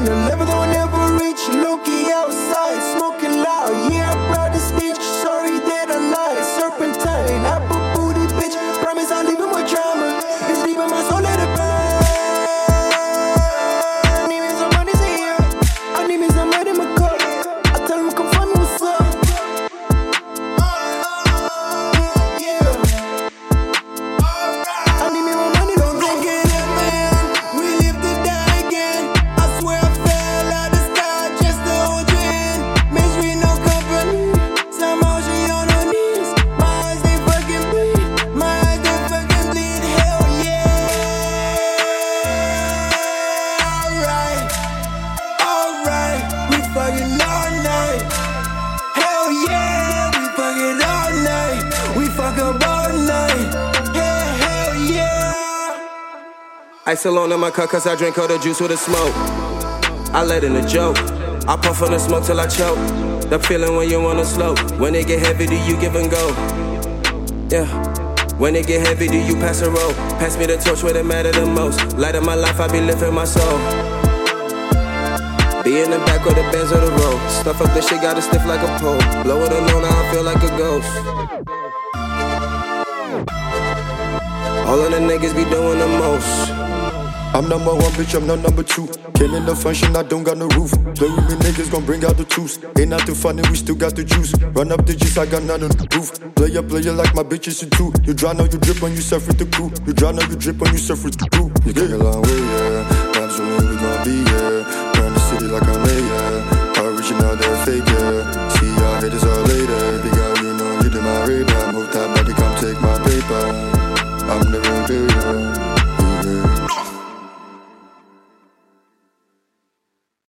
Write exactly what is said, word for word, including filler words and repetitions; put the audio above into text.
a level that will never reach. Low-key outside, smoking loud. Yeah, I'm proud to stitch. Sorry that I lied. Serpentine, apple booty bitch. Promise I'll leave it with drama. It's deep in my soul, let it burn. I need me somebody to hear. I need me somebody in my car. I tell them come find me what's up. Yeah. I need me more money. Don't think it up, man. We live to die again. I swear I fell out the sky just to hold you in. Misery, no company. Somehow she on her knees. My eyes, they fucking bleed. My eyes, they fucking bleed. Hell yeah. Alright. Alright. We fucking all night. Hell yeah. We fucking all night. We fuck up all night. Yeah, hell yeah. Ice alone in my cup cause I drink all the juice with the smoke. I let in a joke. I puff on the smoke till I choke. The feeling when you wanna slow. When it get heavy, do you give and go? Yeah. When it get heavy, do you pass a roll? Pass me the torch where it matter the most. Light of my life, I be lifting my soul. Be in the back of the Benz of the road. Stuff up the shit, got it stiff like a pole. Blow it alone, now I feel like a ghost. All of the niggas be doing the most. I'm number one, bitch, I'm not number two. Killing the function, I don't got no roof. Play with me, niggas gon' bring out the tools. Ain't nothing funny, we still got the juice. Run up the juice, I got none on the roof. Player, player like my bitches you too. You drown or you drip when you surf with the crew. You drown or you drip when you surf with the crew. You came a long way, yeah. Vibes from where we gon' be, yeah. Run the city like I'm mayor. Original, they're fake, yeah. See y'all haters all later. Big girl, you know you did my radar.